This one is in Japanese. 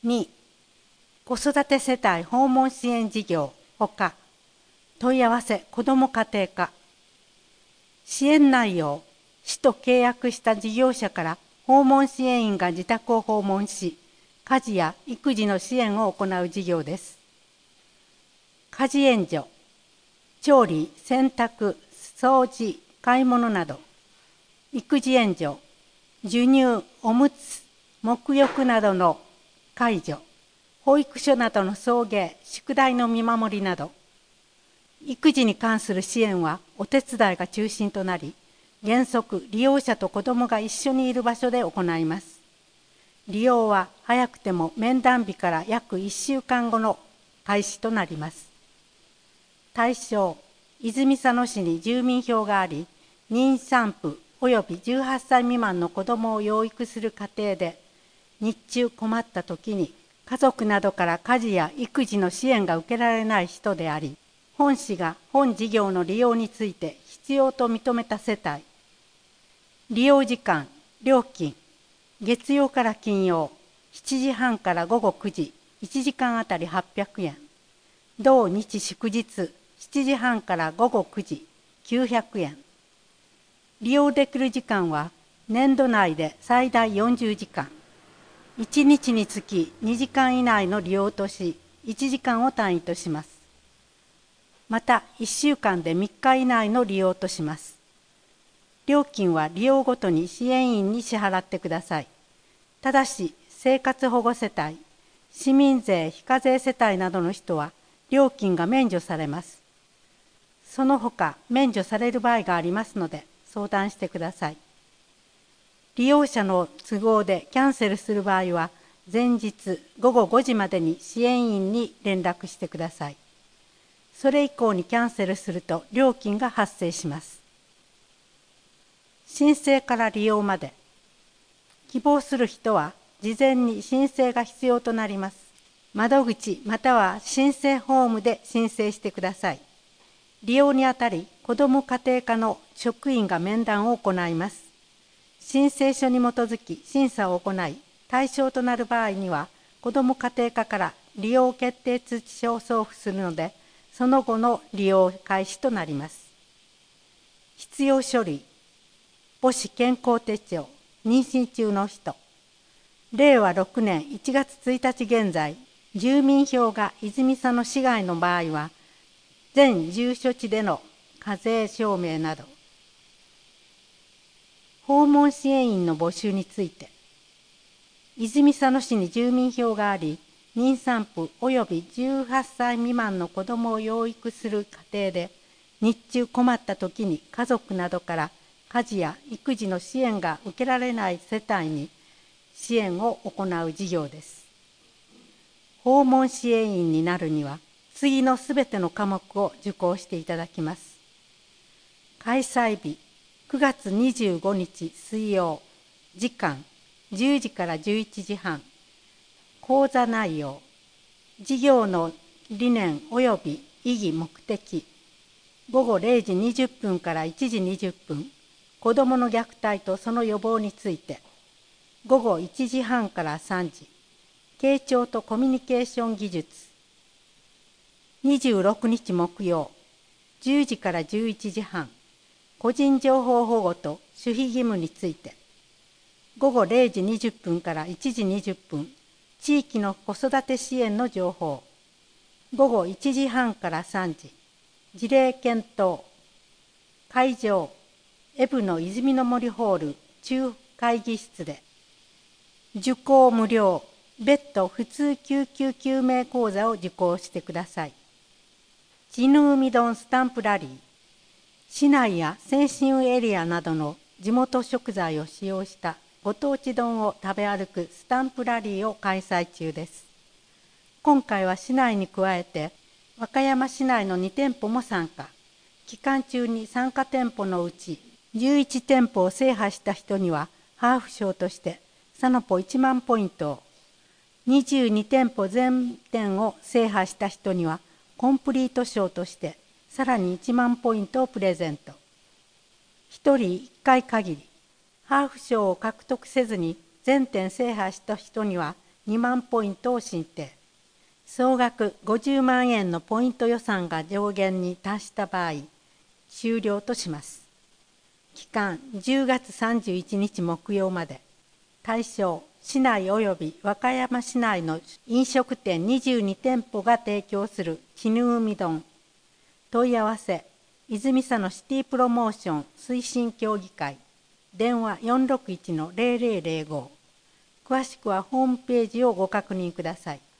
2、子育て世帯訪問支援事業ほか、問い合わせ子ども家庭課。支援内容、市と契約した事業者から訪問支援員が自宅を訪問し、家事や育児の支援を行う事業です。家事援助、調理、洗濯、掃除、買い物など。育児援助、授乳、おむつ、沐浴などの介助、保育所などの送迎、宿題の見守りなど。育児に関する支援はお手伝いが中心となり、原則利用者と子どもが一緒にいる場所で行います。利用は早くても面談日から約1週間後の開始となります。対象、泉佐野市に住民票があり、妊産婦および18歳未満の子どもを養育する家庭で、日中困った時に家族などから家事や育児の支援が受けられない人であり、本市が本事業の利用について必要と認めた世帯。利用時間、料金、月曜から金曜、7時半から午後9時、1時間あたり800円。同日祝日、7時半から午後9時、900円。利用できる時間は年度内で最大40時間。1日につき2時間以内の利用とし、1時間を単位とします。また、1週間で3日以内の利用とします。料金は利用ごとに支援員に支払ってください。ただし、生活保護世帯、市民税非課税世帯などの人は料金が免除されます。その他、免除される場合がありますので、相談してください。利用者の都合でキャンセルする場合は、前日午後5時までに支援員に連絡してください。それ以降にキャンセルすると料金が発生します。申請から利用まで。希望する人は事前に申請が必要となります。窓口または申請フォームで申請してください。利用にあたり、子ども家庭課の職員が面談を行います。申請書に基づき審査を行い、対象となる場合には、子ども家庭課から利用決定通知書を送付するので、その後の利用開始となります。必要書類、母子健康手帳、妊娠中の人。令和6年1月1日現在、住民票が泉佐野市外の場合は、全住所地での課税証明など。訪問支援員の募集について、泉佐野市に住民票があり、妊産婦および18歳未満の子どもを養育する家庭で、日中困った時に家族などから家事や育児の支援が受けられない世帯に支援を行う事業です。訪問支援員になるには、次のすべての科目を受講していただきます。開催日、9月25日水曜、時間10時から11時半。講座内容、事業の理念及び意義目的、午後0時20分から1時20分、子どもの虐待とその予防について、午後1時半から3時、傾聴とコミュニケーション技術、26日木曜、10時から11時半、個人情報保護と守秘義務について、午後0時20分から1時20分、地域の子育て支援の情報、午後1時半から3時、事例検討、会場、エブの泉の森ホール中会議室で、受講無料、別途普通救急救命講座を受講してください。チヌーミドンスタンプラリー、市内や先進エリアなどの地元食材を使用したご当地丼を食べ歩くスタンプラリーを開催中です。今回は市内に加えて、和歌山市内の2店舗も参加。期間中に参加店舗のうち11店舗を制覇した人には、ハーフ賞としてサノポ1万ポイントを、22店舗全店を制覇した人には、コンプリート賞としてさらに1万ポイントをプレゼント。1人1回限り。ハーフ賞を獲得せずに全店制覇した人には 2万ポイントを申請。総額50万円のポイント予算が上限に達した場合、終了とします。期間10月31日木曜まで。対象、市内及び和歌山市内の飲食店22店舗が提供する絹海丼。問い合わせ、泉佐野シティプロモーション推進協議会。電話 461-0005。詳しくはホームページをご確認ください。